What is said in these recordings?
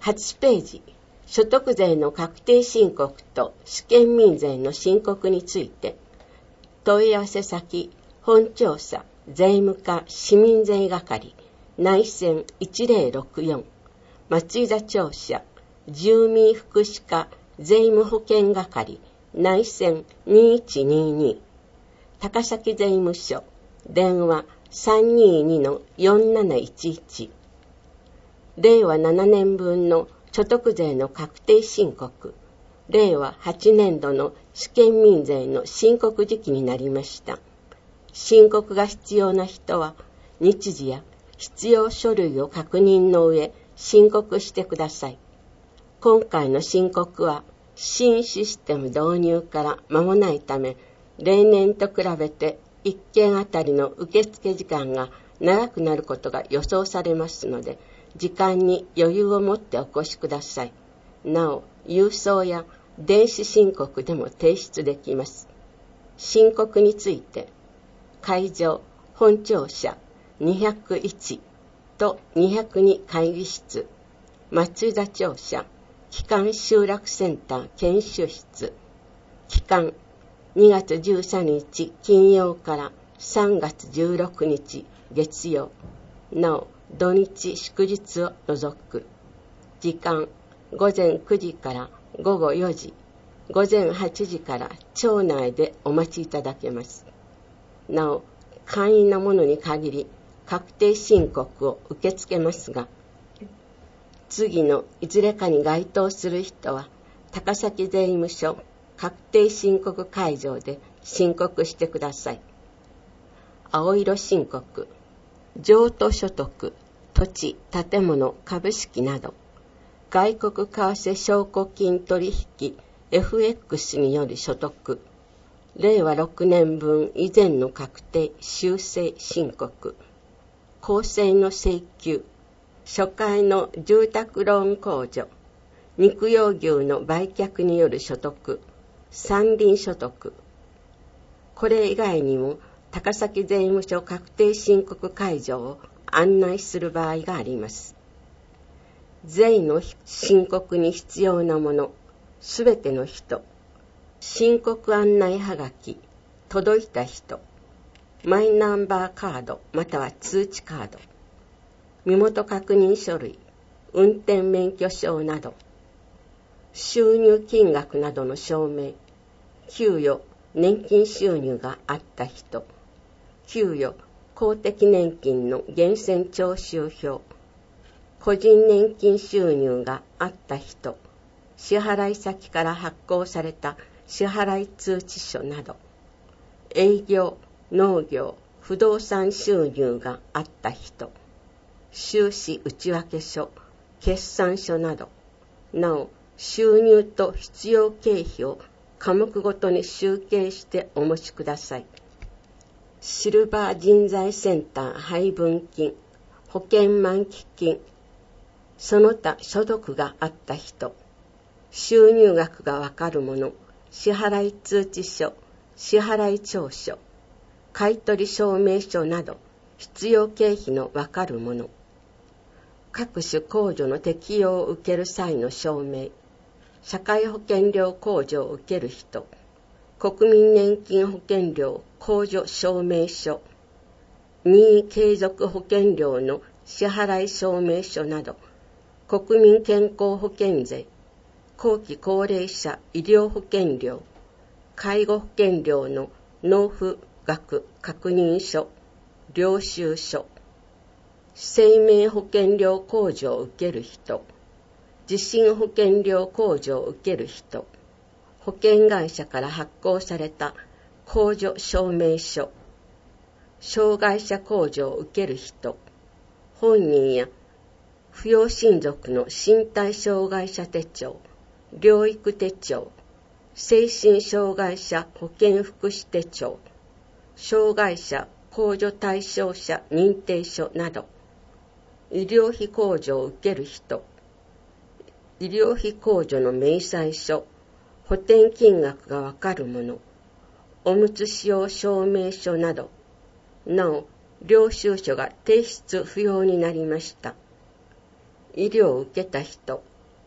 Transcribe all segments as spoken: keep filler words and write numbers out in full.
はちページ、所得税の確定申告と試験民税の申告について、問い合わせ先、本調査、税務課市民税係、内線いちぜろろくよん、松井田庁舎、住民福祉課税務保険係、内線にいちにに、高崎税務署、電話 さんにーにのよんなないちいち、令和ななねんぶんの所得税の確定申告、令和はちねんどの試験民税の申告時期になりました。申告が必要な人は、日時や必要書類を確認の上、申告してください。今回の申告は、新システム導入から間もないため、例年と比べていっけんあたりの受付時間が長くなることが予想されますので、時間に余裕を持ってお越しください。なお、郵送や電子申告でも提出できます。申告について、会場、本庁舎にひゃくいちとにひゃくに会議室、松井田庁舎、基幹集落センター研修室、期間にがつじゅうさんにち金曜からさんがつじゅうろくにち月曜、なお土日祝日を除く。時間ごぜんくじからごごよじ、ごぜんはちじから庁内でお待ちいただけます。なお、簡易なものに限り確定申告を受け付けますが、次のいずれかに該当する人は、高崎税務署確定申告会場で申告してください。青色申告、譲渡所得、土地、建物、株式など、外国為替証拠金取引 エフエックス による所得、令和ろくねんぶん以前の確定修正申告、公正の請求、初回の住宅ローン控除、肉用牛の売却による所得、山林所得。これ以外にも高崎税務署確定申告会場を案内する場合があります。税の申告に必要なもの、すべての人、申告案内はがき、届いた人、マイナンバーカードまたは通知カード、身元確認書類、運転免許証など、収入金額などの証明、給与、年金収入があった人、給与、公的年金の源泉徴収票、個人年金収入があった人、支払い先から発行された支払い通知書など、営業、農業、不動産収入があった人、収支内訳書、決算書など、なお、収入と必要経費を科目ごとに集計してお持ちください。シルバー人材センター配分金、保険満期金、その他所得があった人、収入額がわかるもの、支払い通知書、支払い調書、買取証明書など必要経費のわかるもの、各種控除の適用を受ける際の証明、社会保険料控除を受ける人、国民年金保険料控除証明書、任意継続保険料の支払い証明書など、国民健康保険税、後期高齢者医療保険料、介護保険料の納付額確認書、領収書、生命保険料控除を受ける人、地震保険料控除を受ける人、保険会社から発行された控除証明書、障害者控除を受ける人、本人や扶養親族の身体障害者手帳、療育手帳、精神障害者保健福祉手帳、障害者控除対象者認定書など、医療費控除を受ける人、医療費控除の明細書、補填金額がわかるもの、おむつ使用証明書など、なお、領収書が提出不要になりました。医療を受けた人、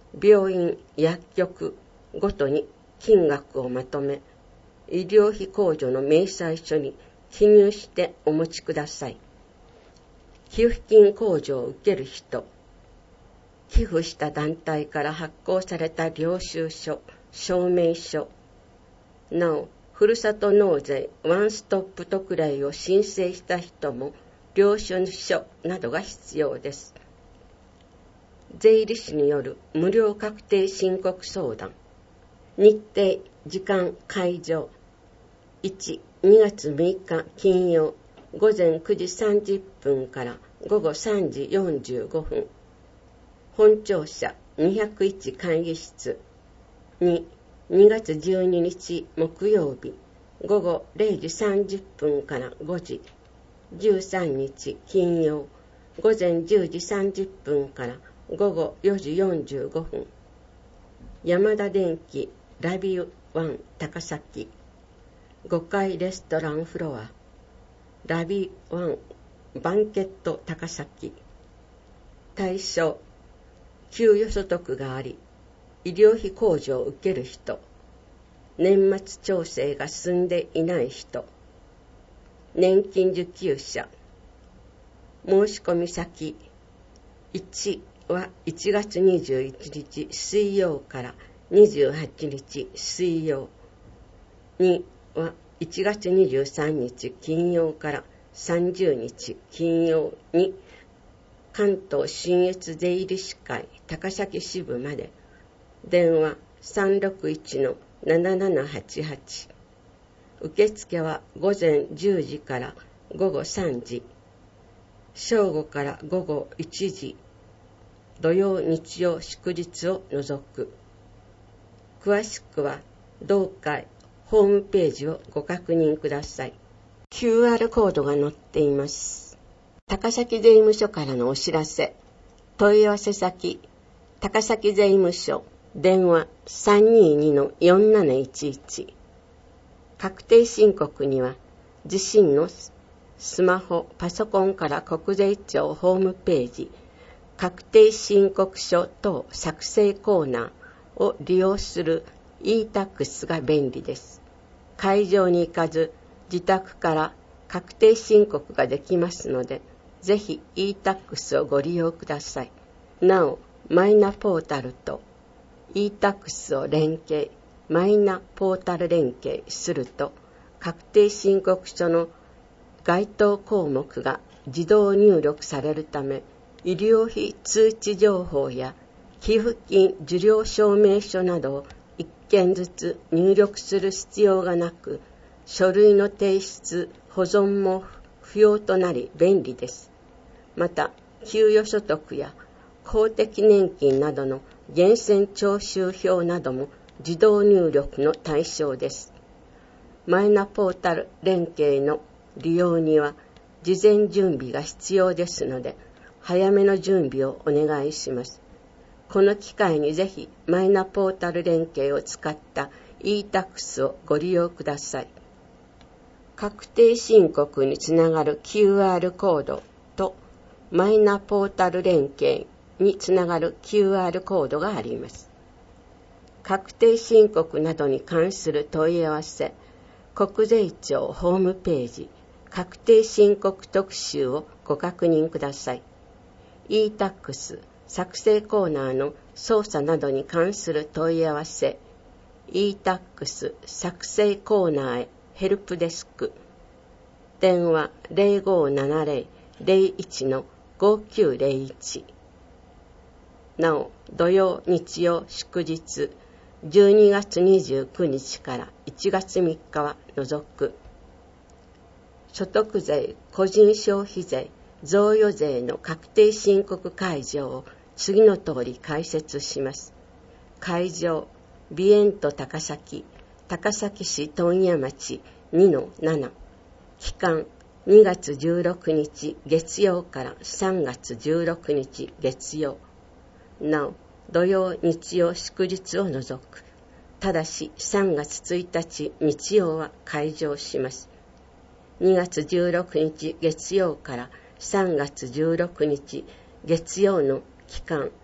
病院、薬局ごとに金額をまとめ、医療費控除の明細書に記入してお持ちください。寄付金控除を受ける人、寄付した団体から発行された領収書、証明書、なお、ふるさと納税ワンストップ特例を申請した人も領収書などが必要です。税理士による無料確定申告相談。日程、時間、会場。いち、にがつむいか金曜、ごぜんくじさんじゅっぷんからごごさんじよんじゅうごふん。本庁舎にひゃくいち会議室。に、にがつじゅうににち木曜日、ごごれいじさんじゅっぷんからごじ。じゅうさんにち金曜、ごぜんじゅうじさんじゅっぷんからごごよじよんじゅうごふん。山田電機ラビュワン高崎。ごかいレストランフロア。ラビュワンバンケット高崎。対象、給与所得があり、医療費控除を受ける人、年末調整が済んでいない人、年金受給者。申し込み先、いちはいちがつにじゅういちにち水曜からにじゅうはちにち水曜、にはいちがつにじゅうさんにち金曜からさんじゅうにち金曜に関東信越税理士会高崎支部まで。電話 さんろくいちのななななはちはち。受付は午前じゅうじから午後さんじ、正午から午後いちじ、土曜日曜祝日を除く。詳しくは同会ホームページをご確認ください。キューアール コードが載っています。高崎税務署からのお知らせ。問い合わせ先、高崎税務署、電話 さんにーにのよんなないちいち。確定申告には自身のスマホ、パソコンから国税庁ホームページ、確定申告書等作成コーナーを利用する イータックス が便利です。会場に行かず自宅から確定申告ができますので、ぜひ イータックス をご利用ください。なお、マイナポータルと イータックス を連携、マイナポータル連携すると、確定申告書の該当項目が自動入力されるため、医療費通知情報や寄付金受領証明書などを一件ずつ入力する必要がなく、書類の提出、保存も不要となり便利です。また、給与所得や公的年金などの源泉徴収票なども自動入力の対象です。マイナポータル連携の利用には事前準備が必要ですので、早めの準備をお願いします。この機会にぜひマイナポータル連携を使った イータックス をご利用ください。確定申告につながる キューアール コードとマイナポータル連携につながる キューアール コードがあります。確定申告などに関する問い合わせ、国税庁ホームページ、確定申告特集をご確認ください。イータックス 作成コーナーの操作などに関する問い合わせ、イータックス 作成コーナーへヘルプデスク。電話 ゼロごななゼロ ゼロいちのごきゅうゼロいち。なお、土曜、日曜、祝日、じゅうにがつにじゅうくにちからいちがつみっかは除く。所得税、個人消費税、贈与税の確定申告会場を次の通り解説します。会場、ビエント高崎、高崎市問屋町 にのなな。期間、にがつじゅうろくにち月曜からさんがつじゅうろくにち月曜。なお、土曜、日曜、祝日を除く。ただしさんがつついたち日曜は開場します。にがつじゅうろくにち月曜からさんがつじゅうろくにち月曜の期間、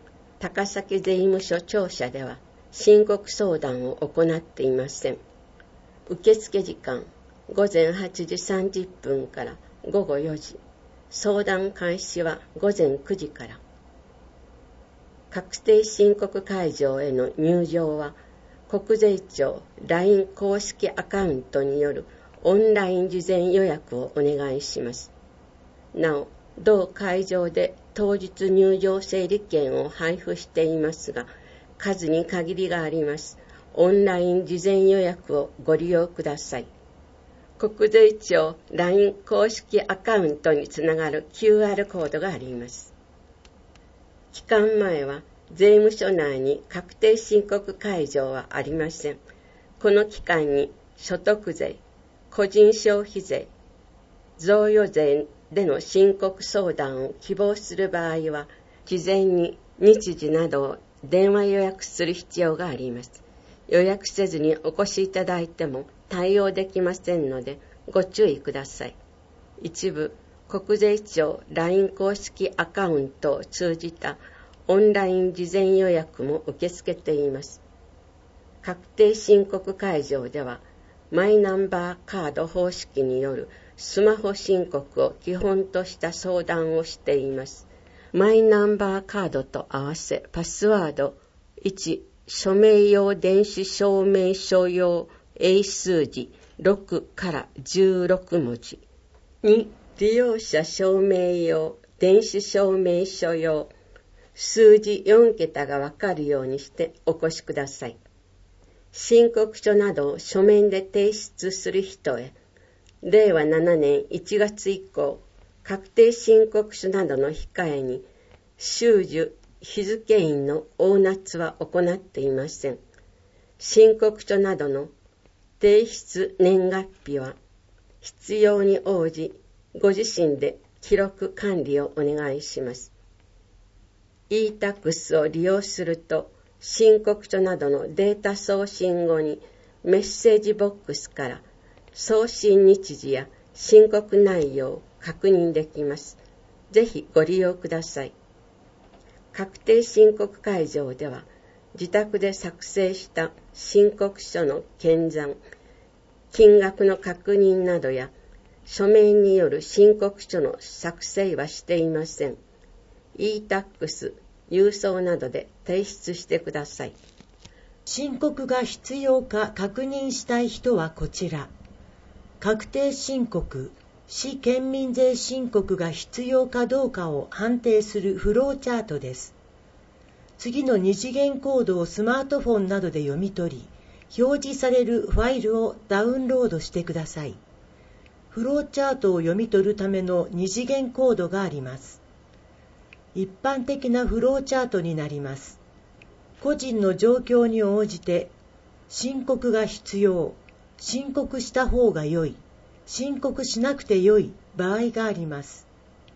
高崎税務署庁舎では申告相談を行っていません。受付時間ごぜんはちじさんじゅっぷんからごごよじ、相談開始はごぜんくじから。確定申告会場への入場は国税庁 ライン 公式アカウントによるオンライン事前予約をお願いします。なお、同会場で当日入場整理券を配布していますが、数に限りがあります。オンライン事前予約をご利用ください。国税庁 ライン 公式アカウントにつながる キューアール コードがあります。期間前は税務署内に確定申告会場はありません。この期間に所得税、個人消費税、贈与税での申告相談を希望する場合は、事前に日時などを電話予約する必要があります。予約せずにお越しいただいても対応できませんのでご注意ください。一部、国税庁 ライン 公式アカウントを通じたオンライン事前予約も受け付けています。確定申告会場では、マイナンバーカード方式によるスマホ申告を基本とした相談をしています。マイナンバーカードと合わせパスワードいち、署名用電子証明書用英数字ろくからじゅうろくもじ。に、利用者証明用電子証明書用数字よんけたがわかるようにしてお越しください。申告書などを書面で提出する人へ、れいわななねんいちがつ以降、確定申告書などの控えに、収受日付印の押捺は行っていません。申告書などの提出年月日は、必要に応じ、ご自身で記録管理をお願いします。イータックス を利用すると、申告書などのデータ送信後にメッセージボックスから送信日時や申告内容を確認できます。ぜひご利用ください。確定申告会場では、自宅で作成した申告書の検算、金額の確認などや、書面による申告書の作成はしていません。イータックス、郵送などで提出してください。 申告が必要か確認したい人はこちら。確定申告、市県民税申告が必要かどうかを判定するフローチャートです。次の二次元コードをスマートフォンなどで読み取り、表示されるファイルをダウンロードしてください。フローチャートを読み取るための二次元コードがあります。一般的なフローチャートになります。個人の状況に応じて、申告が必要、申告した方が良い、申告しなくて良い場合があります。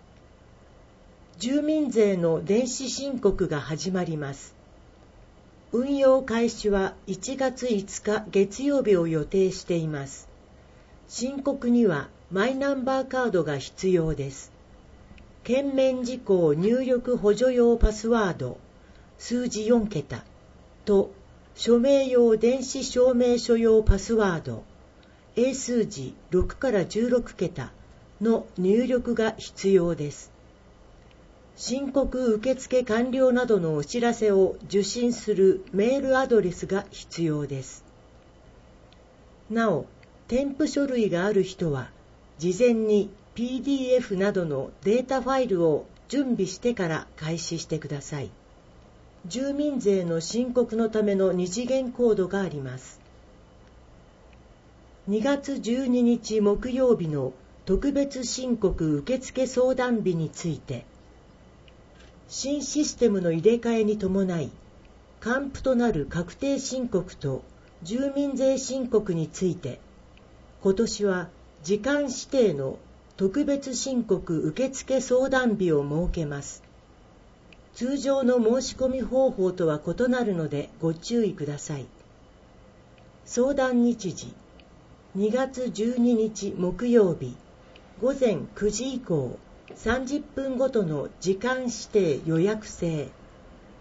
住民税の電子申告が始まります。運用開始はいちがついつか月曜日を予定しています。申告にはマイナンバーカードが必要です。券面事項入力補助用パスワード、数字よんけたと署名用電子証明書用パスワード、英数字ろくからじゅうろくけたの入力が必要です。申告受付完了などのお知らせを受信するメールアドレスが必要です。なお、添付書類がある人は、事前に ピーディーエフ などのデータファイルを準備してから開始してください。住民税の申告のための二次元コードがあります。にがつじゅうににち木曜日の特別申告受付相談日について、新システムの入れ替えに伴い、還付となる確定申告と住民税申告について、今年は時間指定の特別申告受付相談日を設けます。通常の申し込み方法とは異なるのでご注意ください。相談日時、にがつじゅうににち木曜日、ごぜんくじ以降、さんじゅっぷんごとの時間指定予約制。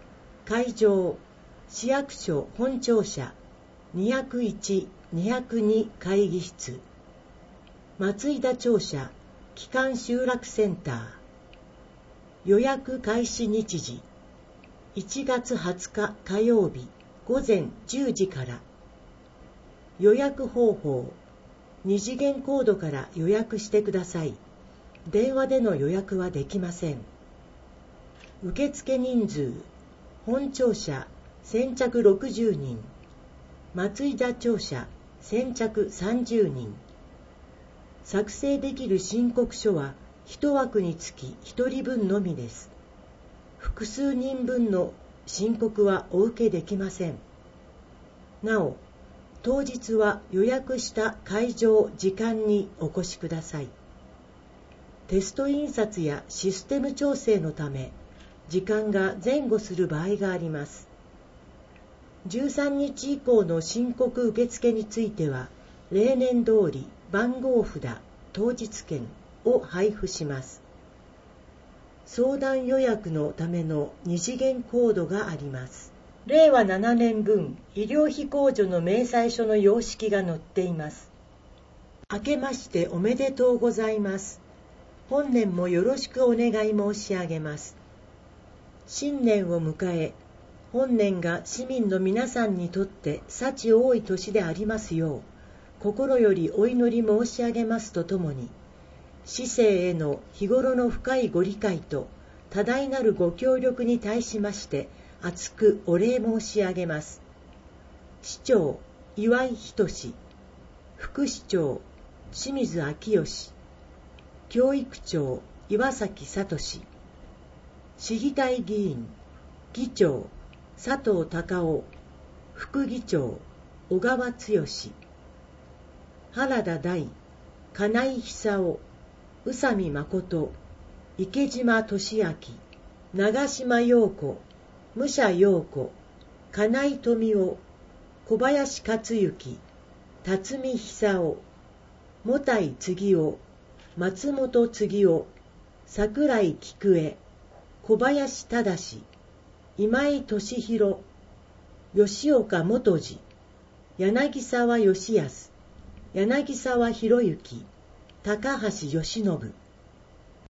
会場、市役所本庁舎にひゃくいち、にひゃくに会議室、松井田庁舎基幹集落センター。予約開始日時、いちがつはつか火曜日ごぜんじゅうじから。予約方法、二次元コードから予約してください。電話での予約はできません。受付人数、本庁舎先着ろくじゅうにん、松井田庁舎先着さんじゅうにん。作成できる申告書は一枠につき一人分のみです。複数人分の申告はお受けできません。なお、当日は予約した会場時間にお越しください。テスト印刷やシステム調整のため、時間が前後する場合があります。じゅうさんにち以降の申告受付については、例年通り番号札、当日券を配布します。相談予約のための二次元コードがあります。れいわななねんぶん医療費控除の明細書の様式が載っています。明けましておめでとうございます。本年もよろしくお願い申し上げます。新年を迎え、本年が市民の皆さんにとって幸多い年でありますよう、心よりお祈り申し上げますとともに、市政への日頃の深いご理解と多大なるご協力に対しまして厚くお礼申し上げます。市長岩井仁、副市長清水昭義、教育長岩崎聡、市議会議員議長佐藤孝夫、副議長小川剛、原田大、金井久夫、宇佐美誠、池島俊明、長島陽子、武者陽子、金井富夫、小林克行、辰巳久夫、茂田次夫、松本次夫、櫻井菊江、小林忠、今井俊弘、吉岡元次、柳沢義康、柳沢博之、高橋義信。